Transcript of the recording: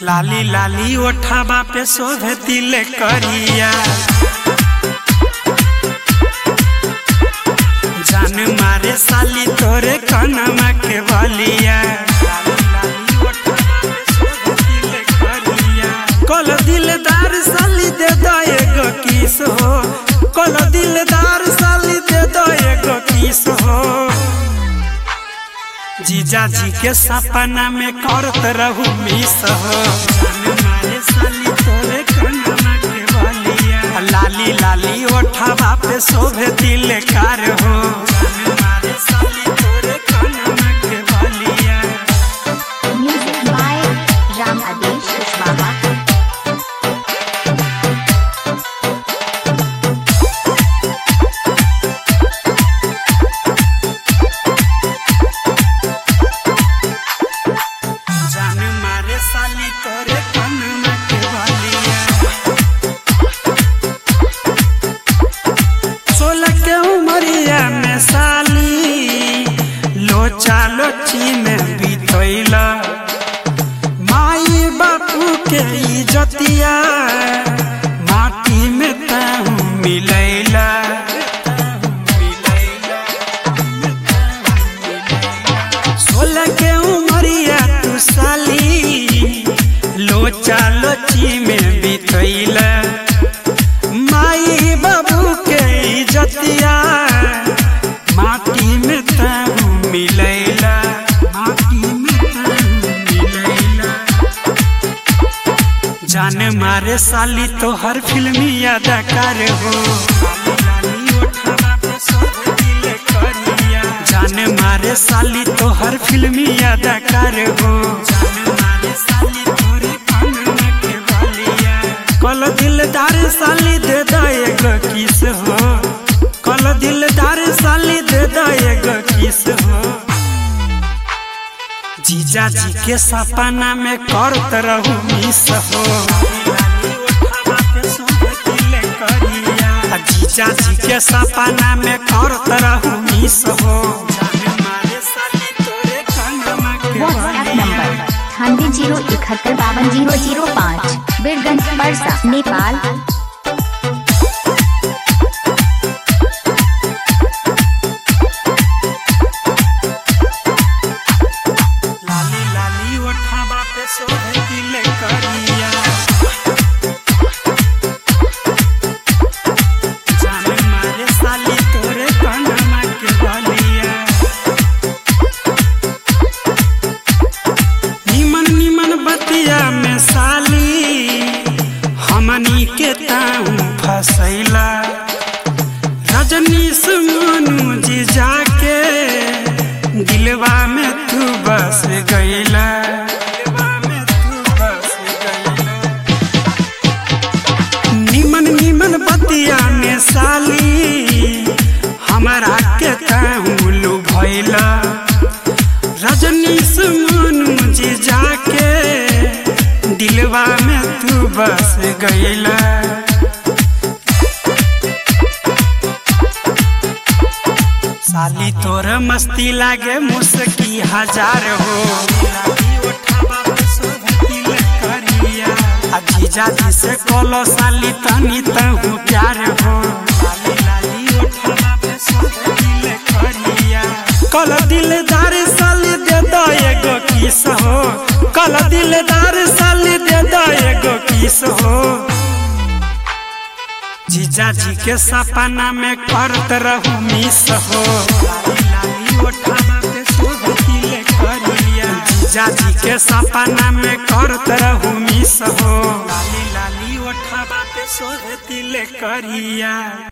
लाली लाली ओठवा पे शोभे तिल करिया, जान मारे साली तोरे कनमा के बलिया। कल दिलदार साली दे दो एगो किस हो, कल दिलदार साली दे दो एगो किस हो। जीजा जी के सपना में करत रहू मिस हो, जान मारे साली तोरे कनमा के बलिया। लाली लाली ओठवा पे शोभे दिल कार हो, जान मारे साली तोरे कनमा के बलिया। म्यूजिक बाय राम आदेश कुशवाहा। जान मारे साली तोरे कनमा के बलिया। 16 के उमरिया में साली लोचा लोची में बीतैला, माई बापू के इज्जतिया माटी में तहु मिलैला। 16 के उमरिया तू साली लोचा लोची में बीतैला, माई बाबू के इज्जतिया माटी में तहु मिलैला, माटी में तहु मिलैला। जान मारे साली तो हर फिल्मी अदाकार हो, लाली ओठवा पे शोभे दिल करिया। जान मारे साली तो हर फिल्मी अदाकार हो, जान मारे साली तोरे कनमा के बलिया। कल दिलदार साली दे दो एगो किस हो, कल दिलदार साली दे दो एगो किस हो। जीजा जी के सपना में करत रहू मिस हो, जीजा जी के सपना में करत रहू मिस हो, जान मारे साली तोरे कनमा के व्हाट्सएप बलिया। नंबर 98075005 बीरगंज परसा नेपाल। लाली लाली ओठवा पे शोभे दिल करिया, जान मारे साली तोरे कनमा के बलिया। निमन निमन बतिया में साली हमनी के ताऊ फसैला, रजनीश मनु जी जाके दिलवा में तू बस गईला, दिलवा में तू बस गईला। निमन निमन बतिया में साली हमारा के ताऊ लुभैला, रजनीश मनु जी जाके दिलवा में तू बस गईला। साली तोर मस्ती लागे मुस्की हजार हो, जीजा जी से कोलो साली तनी तहु प्यार हो, कल दिलदार साली दे दो एगो किस हो, कल दिलदार साली दे दो एगो किस हो। जीजा जी के सपना में करत रहू मिस हो, लाली ओठवा पे शोभे दिल करिया। जीजा जी के सपना में करत रहू मिस हो, लाली लाली ओठवा पे शोभे दिल करिया।